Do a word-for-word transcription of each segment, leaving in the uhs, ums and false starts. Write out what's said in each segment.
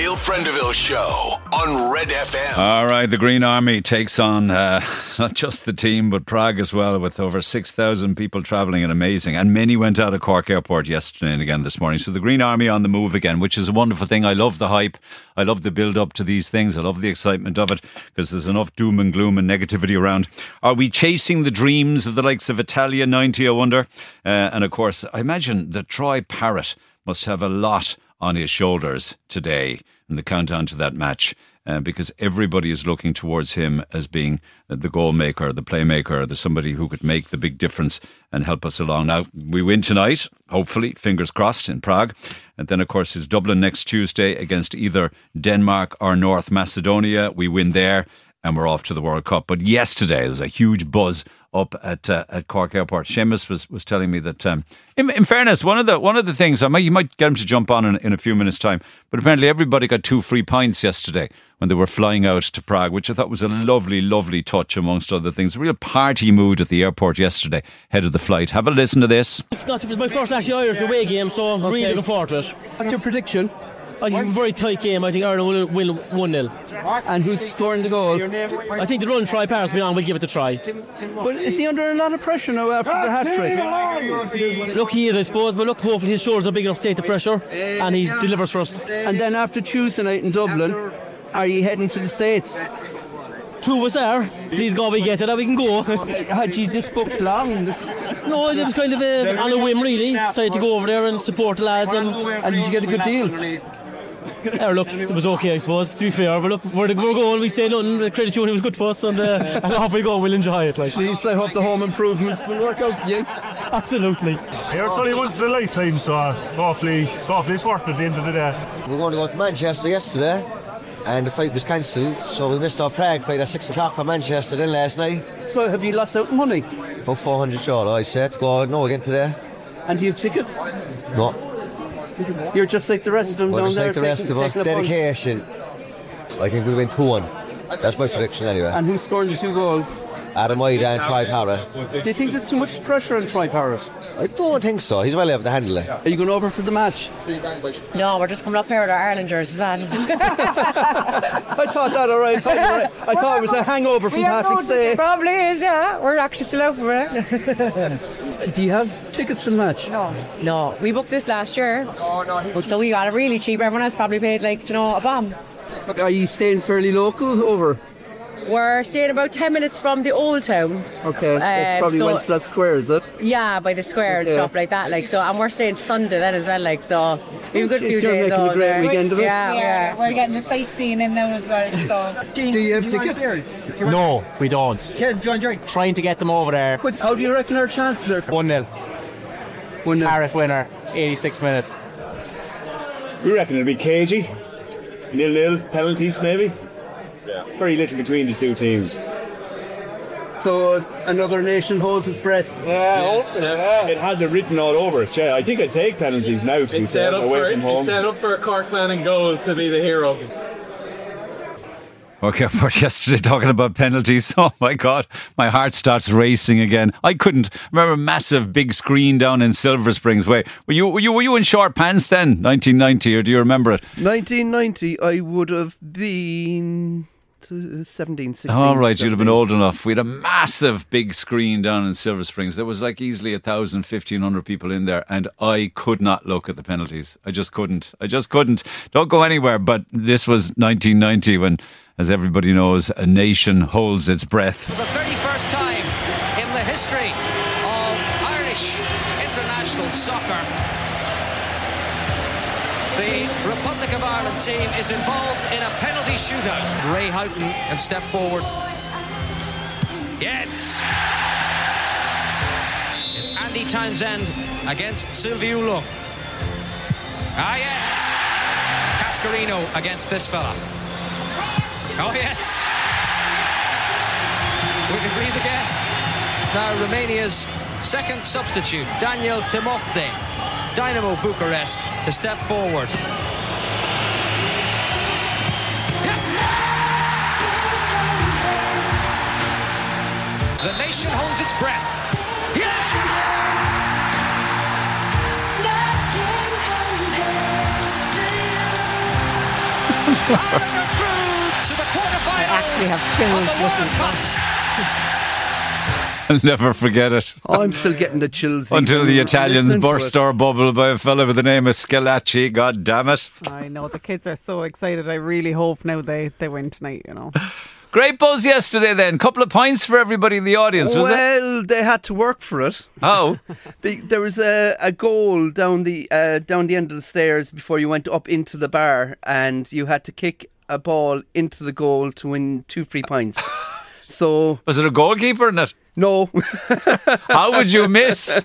Neil Prendeville Show on Red F M. All right, the Green Army takes on uh, not just the team, but Prague as well, with over six thousand people travelling, and amazing. And many went out of Cork Airport yesterday and again this morning. So the Green Army on the move again, which is a wonderful thing. I love the hype. I love the build-up to these things. I love the excitement of it, because there's enough doom and gloom and negativity around. Are we chasing the dreams of the likes of Italia ninety, I wonder? Uh, and of course, I imagine that Troy Parrott must have a lot on his shoulders today in the countdown to that match, uh, because everybody is looking towards him as being the goal maker, the playmaker, the somebody who could make the big difference and help us along. Now, we win tonight, hopefully, fingers crossed, in Prague. And then, of course, is Dublin next Tuesday against either Denmark or North Macedonia. We win there and we're off to the World Cup. But yesterday there was a huge buzz up at uh, at Cork Airport. Seamus was, was telling me that, um, in, in fairness, one of the one of the things, I might, you might get him to jump on in, in a few minutes' time, but apparently everybody got two free pints yesterday when they were flying out to Prague, which I thought was a lovely, lovely touch, amongst other things. A real party mood at the airport yesterday, ahead of the flight. Have a listen to this. It's not, it was my first actually Irish away game, so I'm okay. really looking forward to it. What's your prediction? I think it's a very tight game. I think Ireland will win one nil. And who's scoring the goal? I think the run Troy Parrott's been on. We'll give it a try. But is he under a lot of pressure now after the hat-trick? Look, he is, I suppose, but look, hopefully his shoulders are big enough to take the pressure and he delivers for us. And then after Tuesday night in Dublin, are you heading to the States? Two of us are. Please God we get it, we can go. Had you just booked long? No, it was kind of a, on a whim, really. Decided to go over there and support the lads. And, and did you get a good deal? Yeah, look, it was okay, I suppose, to be fair. But look, we're, we're going, we say nothing. Credit to him, it was good for us, and, uh, and off we go, we'll enjoy it. Like. Please, I hope the home improvements will work out for you. Absolutely. Yeah, it's only once in a lifetime, so uh, hopefully, hopefully it's worth it at the end of the day. We were going to go to Manchester yesterday, and the flight was cancelled, so we missed our Prague flight at six o'clock from Manchester then last night. So have you lost out money? About four hundred euro, I said, to go no again today. And do you have tickets? No. You're just like the rest of them well, down just there. like the rest of us. Dedication. I think we win two one. That's my prediction anyway. And who's scoring the two goals? Adam Ida and Troy Parrott. Do you think there's too much pressure on Troy Parrott? I don't think so. He's well able to handle it. Are you going over for the match? No, we're just coming up here with our Ireland jerseys on. I thought that all right. I thought, right. I thought it was a hangover from Patrick's Day. Probably is, yeah. We're actually still out for it. Do you have tickets for the match? No. No. We booked this last year. Oh, no. So we got it really cheap. Everyone else probably paid, like, you know, a bomb. Are you staying fairly local over? We're staying about ten minutes from the old town. Okay, um, that's probably so, Wenceslas Square, is it? Yeah, by the square okay. and stuff like that. Like so, and we're staying Sunday then as well. Like so, we have a good Jeez, few you're days making over a great there. weekend of it. Yeah, yeah, we're getting the sightseeing in now as well. So, do you have tickets? No, we don't. Ken, do you enjoy? Trying to get them over there. But how do you reckon our chances are? One nil. One nil. Parrott winner, eighty-six minute. We reckon it'll be cagey. Nil nil penalties maybe. Yeah. Very little between the two teams. So uh, another nation holds its breath. Yeah, yes, yeah. It has it written all over it. Yeah, I think I'd take penalties now to be set up away for, from home. It's set up for a Cork man in goal to be the hero. Okay, but yesterday talking about penalties, oh my God, my heart starts racing again. I couldn't remember a massive big screen down in Silver Springs Way. Were you were you were you in short pants then, nineteen ninety, or do you remember it? nineteen ninety, I would have been seventeen, sixteen. All right, seventeen. You'd have been old enough. We had a massive big screen down in Silver Springs. There was like easily a thousand, fifteen hundred people in there, and I could not look at the penalties. I just couldn't. I just couldn't. Don't go anywhere. But this was nineteen ninety when, as everybody knows, a nation holds its breath. For the thirty-first time in the history of Irish international soccer, the Republic of Ireland team is involved in a penalty shootout. Ray Houghton can step forward. Yes! It's Andy Townsend against Sylvie Oulung. Ah, yes! Cascarino against this fella. Oh, yes! We can breathe again. Now, Romania's second substitute, Daniel Timofte, Dynamo Bucharest, to step forward. The nation holds its breath. Yes! To the quarterfinals I actually have chills of the listening World to Cup. I'll never forget it. Oh, I'm still getting the chills. Until the Italians listening to burst it. our bubble by a fella with the name of Scalacci. God damn it. I know, the kids are so excited. I really hope now they, they win tonight, you know. Great buzz yesterday then. Couple of pints for everybody in the audience, was it? Well, they had to work for it. Oh. the, there was a, a goal down the uh, down the end of the stairs before you went up into the bar, and you had to kick a ball into the goal to win two free pints. So was it a goalkeeper in it? No. How would you miss?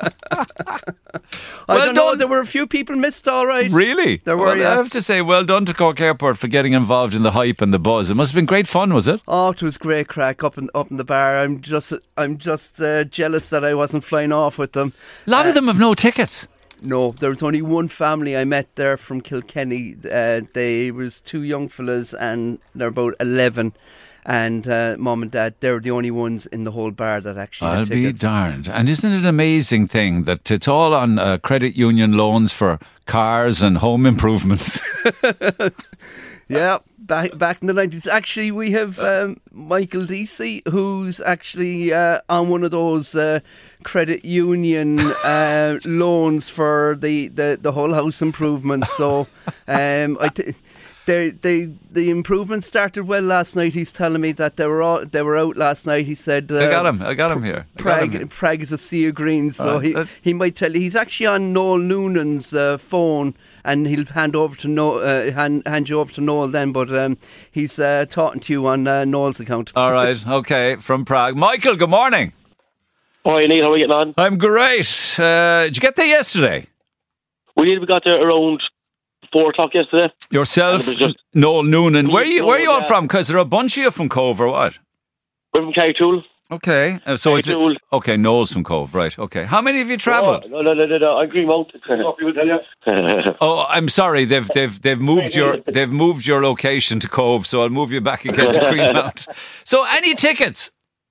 I Well don't know. done. There were a few people missed, all right. Really? There were, Well, yeah. I have to say, well done to Cork Airport for getting involved in the hype and the buzz. It must have been great fun, was it? Oh, it was great crack up in up in the bar. I'm just I'm just uh, jealous that I wasn't flying off with them. A lot Uh, of them have no tickets. No, there was only one family I met there from Kilkenny. Uh, they was two young fellas, and they're about eleven. And uh, mum and dad, they're the only ones in the whole bar that actually I'll had be tickets. darned. And isn't it an amazing thing that it's all on uh, credit union loans for cars and home improvements? Yeah, back back in the nineties. Actually, we have um, Michael Deasy, who's actually uh, on one of those uh, credit union uh, loans for the, the, the whole house improvements. So, um, I. Th- They, they, the improvements started well last night. He's telling me that they were all, they were out last night. He said, uh, I got him. I got him here. I got Prague, him here. Prague is a sea of green, so All right, he let's- he might tell you. He's actually on Noel Noonan's uh, phone, and he'll hand over to no, uh, hand hand you over to Noel then. But um, he's uh, talking to you on uh, Noel's account. All right. Okay. From Prague. Michael, good morning. Hi, Neil. How are we getting on? I'm great. Uh, did you get there yesterday? We did. We got there around four o'clock yesterday. Yourself, And it was just- Noel Noonan. Where are you, where are you all yeah. from? Because there are a bunch of you from Cove or what? We're from Carritool. Okay. Uh, so it's Carritool. okay. Noel's from Cove, right? Okay. How many of you travelled? Oh, no, no, no, no, no. I'm Greenmount. will tell you. Oh, I'm sorry. They've they've they've moved your they've moved your location to Cove, so I'll move you back again to Greenmount. So, any tickets?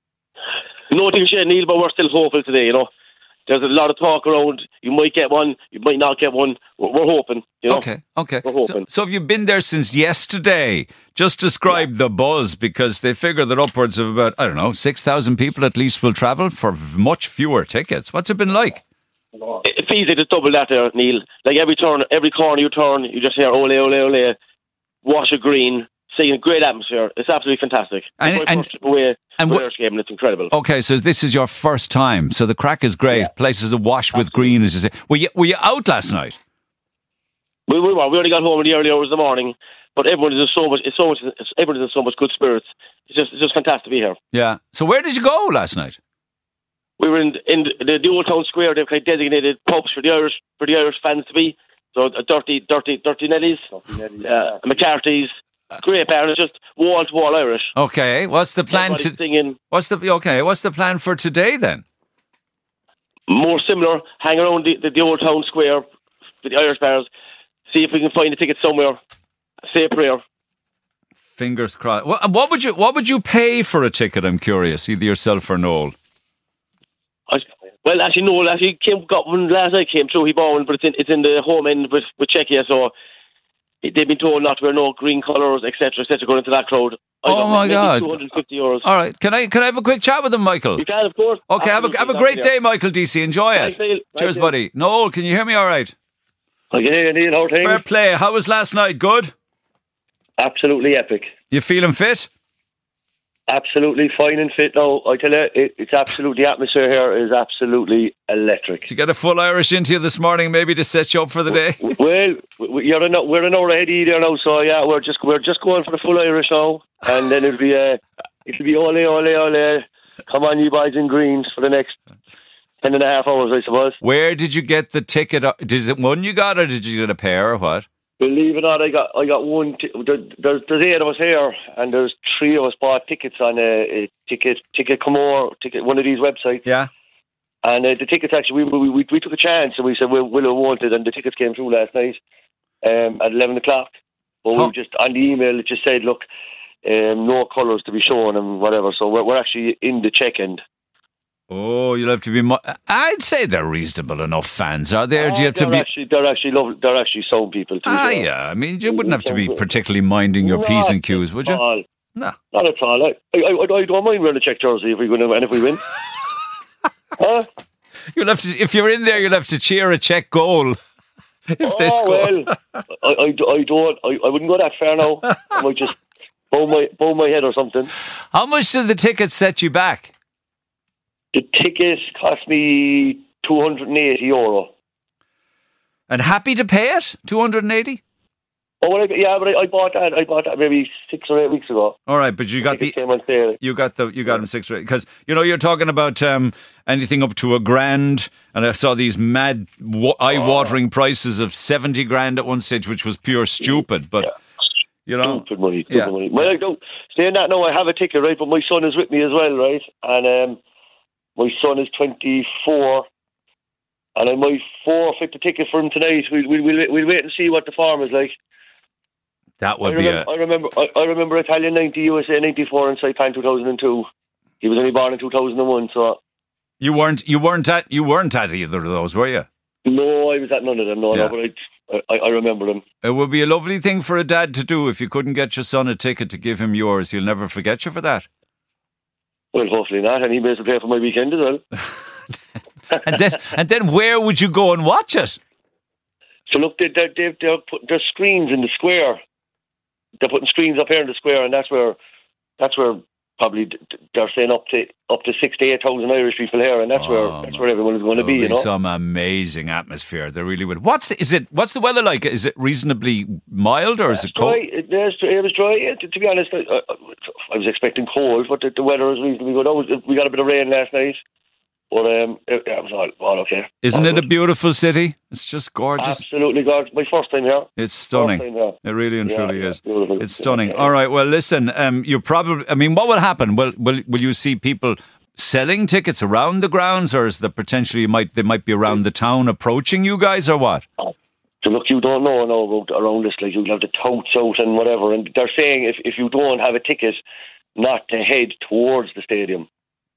No thing yet, Neil, but we're still hopeful today, you know. There's a lot of talk around. You might get one, you might not get one. We're, we're hoping, you know. Okay, okay. We're So, hoping. so have you been there since yesterday? Just describe the buzz, because they figure that upwards of about, I don't know, six thousand people at least will travel for v- much fewer tickets. What's it been like? It feels like it's double that there, Neil. Like every turn, every corner you turn, you just hear ole, ole, ole, wash of green, seeing a great atmosphere. It's absolutely fantastic. And- It's my and- first trip away and from wh- Irish game, and it's incredible. Okay, so this is your first time. So the crack is great. Places awash with green, as you say. Were you, were you out last night? We, we were. We only got home in the early hours of the morning, but everyone is in so much. It's so much. It's, everyone is in so much good spirits. It's just, it's just fantastic to be here. Yeah. So where did you go last night? We were in in the, the old town square. They've kind of designated pubs for the Irish for the Irish fans to be. So uh, dirty, dirty, dirty Nellies, uh, McCarthy's, great bar. It's just wall to wall Irish. Okay. What's the plan Everybody to? singing. What's the okay? What's the plan for today then? More similar. Hang around the, the, the old town square for the Irish bars. See if we can find a ticket somewhere. Say a prayer. Fingers crossed. What, what would you What would you pay for a ticket? I'm curious. Either yourself or Noel. I, well, actually, no. Actually, came got one last night. Came through. He bought one, but it's in it's in the home end with with Czechia. So it, they've been told not to wear no green colours, et cetera, et cetera, going into that crowd. I Oh don't know, my maybe God! two hundred fifty euros. All right. Can I Can I have a quick chat with him, Michael? You can, of course. Okay. Have a Have a great day, Michael D C. Enjoy it. Thanks, Neil. Cheers, Thanks, buddy. Noel, can you hear me? All right. I can hear you, Neil. How are things? Fair play. How was last night? Good. Absolutely epic. You feeling fit? Absolutely fine and fit now. I tell you, it, it's absolutely, the atmosphere here is absolutely electric. Did you get a full Irish into you this morning, maybe to set you up for the day? Well, we- you're an, we're an hour ahead of you there now, so yeah, we're just we're just going for the full Irish now, and then it'll be uh, it'll be ole ole ole. Come on, you boys in greens for the next ten and a half hours, I suppose. Where did you get the ticket? Is it one you got, or did you get a pair, or what? Believe it or not, I got I got one. T- there, there's there's eight of us here, and there's three of us bought tickets on a, a ticket ticket Comore ticket one of these websites. Yeah. And uh, the tickets actually, we, we we we took a chance and we said we'll we'll want it, and the tickets came through last night um, at eleven o'clock. But Huh. we just on the email it just said, look, um, no colours to be shown and whatever. So we're we're actually in the check end. Oh, you'll have to be. Mo- I'd say they're reasonable enough fans, are they? Or do you have they're to be? Actually, they're actually lovely. They're actually sound people. Too, Ah, yeah. yeah. I mean, you wouldn't have to be particularly minding your Not P's and Q's, would you? at all. No, not at all. I, I, I, I don't mind wearing a check jersey if we win, and if we win. Huh? You'll have to. If you're in there, you'll have to cheer a Czech goal. If oh they score. well, I, I, I don't. I, I wouldn't go that far now. I might just bow my bow my head or something. How much did the tickets set you back? The tickets cost me two hundred and eighty euro. And happy to pay it? Two hundred and eighty. Oh, well, I, yeah, but I, I bought that. I bought that maybe six or eight weeks ago. All right, but you got the came on sale. you got the you got them six or eight because you know you're talking about um, anything up to a grand, and I saw these mad wa- eye-watering prices of seventy grand at one stage, which was pure stupid. But yeah. you know, stupid money, stupid yeah. money. Well, I don't saying that now. I have a ticket, right? But my son is with me as well, right? And um, my son is twenty-four. And I might forfeit the ticket for him tonight. We'll, we'll, we'll, we'll wait and see what the form is like. That would I be remember, a... I remember, I, I remember Italian ninety, U S A ninety-four, and Saipan two thousand two. He was only born in two thousand one, so... You weren't you weren't at you weren't at either of those, were you? No, I was at none of them, no, Yeah. no, but I, I, I remember them. It would be a lovely thing for a dad to do if you couldn't get your son a ticket to give him yours. He'll never forget you for that. Well, hopefully not, and he may as well pay for my weekend as well. and then and then where would you go and watch it? So look, they, they, they, they're putting there's screens in the square. They're putting screens up here in the square, and that's where that's where probably they're saying up to up to six to eight thousand Irish people here, and that's Oh, where that's where everyone is going to be. You know, some amazing atmosphere. They really would. What's is it? What's the weather like? Is it reasonably mild or is it cold? Dry. It, there's- it was dry. Yeah, to, to be honest, I, I, I was expecting cold, but the, the weather was reasonably good. Oh, we got a bit of rain last night, but um, it, it was all, all okay. Isn't all it good. a beautiful city? It's just gorgeous. Absolutely gorgeous. My first time here. It's stunning. First time here. It really and Yeah, truly yeah, is. beautiful. It's stunning. Yeah. All right. Well, listen. Um, you probably. I mean, what will happen? Will will will you see people selling tickets around the grounds, or is there potentially you might they might be around the town approaching you guys, or what? So look, you don't know no, about around this, like you'll have the touts out and whatever, and they're saying if, if you don't have a ticket, not to head towards the stadium.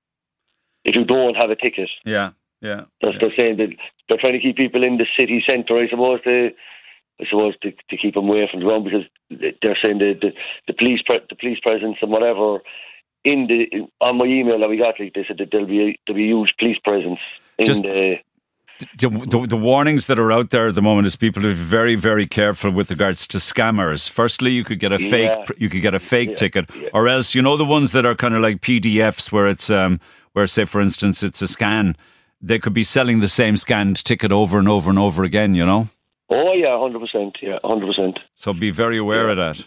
If you don't have a ticket, Yeah. Yeah. that's they're saying that they're trying to keep people in the city centre. I suppose to, I suppose to, to keep them away from the ground because they're saying the the, the police pre- the police presence and whatever in the in, on my email that we got, like they said that there'll be a, there'll be a huge police presence in Just- the. The, the, the warnings that are out there at the moment is people are very, very careful with regards to scammers. Firstly, you could get a fake, Yeah. you could get a fake Yeah, ticket, yeah. or else you know the ones that are kind of like P D Fs where it's um where say for instance it's a scan. They could be selling the same scanned ticket over and over and over again. You know, Oh yeah, hundred percent. Yeah, hundred percent. so be very aware of that.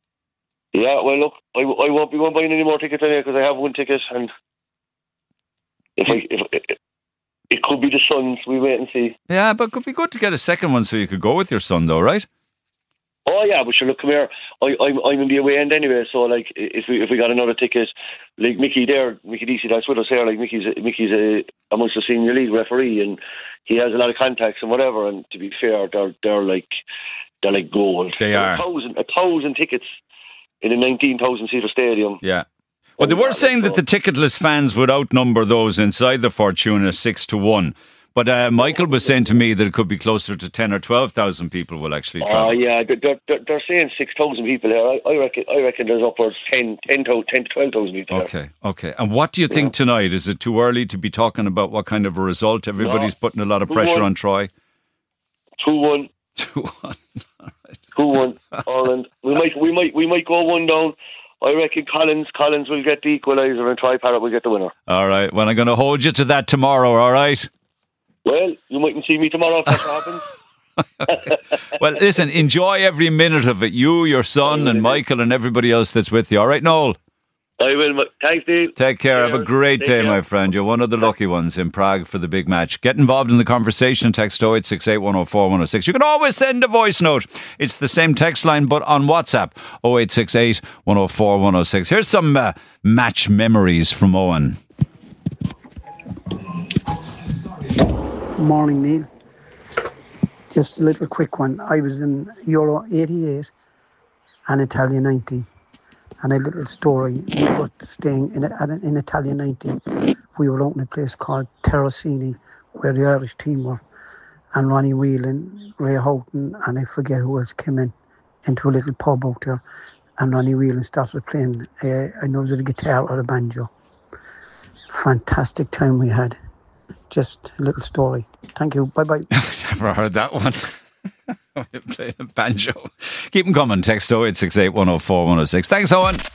Yeah, well, look, I, I won't be going buying any more tickets anyway because I have one ticket, and if I if, if it could be the Suns, we wait and see. Yeah, but it could be good to get a second one so you could go with your son, though, right? Oh yeah, but sure, look, come here. I, I'm I'm in the away end anyway, so like if we if we got another ticket, like Mickey there, Mickey D C that's with us here, like Mickey's Mickey's a amongst the senior league referee, and he has a lot of contacts and whatever. And to be fair, they're they're like they're like gold. They There are. a thousand a thousand tickets in a nineteen thousand seater stadium. Yeah. Well, they were saying that the ticketless fans would outnumber those inside the Fortuna six to one. But uh, Michael was saying to me that it could be closer to ten or twelve thousand people will actually Oh travel. yeah, they're, they're, they're saying six thousand people here. I, I reckon I reckon there's upwards ten, ten, to, ten to twelve thousand people here. Okay, okay. And what do you think tonight? Is it too early to be talking about what kind of a result? Everybody's No. putting a lot of Two pressure one. on Troy. two one. two one. two one. Ireland. We might we might we might go one down. I reckon Collins Collins will get the equaliser and Troy Parrott will get the winner. All right. Well, I'm going to hold you to that tomorrow, all right? Well, you mightn't see me tomorrow if that happens. Well, listen, enjoy every minute of it. You, your son, and Michael, and everybody else that's with you. All right, Noel? I will. ma- Thanks, Steve. Take care. Have a Cheers. great Take day, care. my friend. You're one of the lucky ones in Prague for the big match. Get involved in the conversation. Text oh eight six eight, one oh four, one oh six. You can always send a voice note. It's the same text line, but on WhatsApp. oh eight six eight, one oh four, one oh six. Here's some uh, match memories from Owen. Morning, Neil. Just a little quick one. I was in Euro eighty-eight and Italia ninety. And a little story about staying in, a, at an- in Italia ninety we were out in a place called Terracini, where the Irish team were, and Ronnie Whelan, Ray Houghton, and I forget who else came in, into a little pub out there, and Ronnie Whelan started playing, uh, I know it was a guitar or a banjo. Fantastic time we had. Just a little story. Thank you. Bye-bye. Never heard that one. Playing a banjo. Keep them coming. Text oh eight six eight, one oh four, one oh six. Thanks, Owen.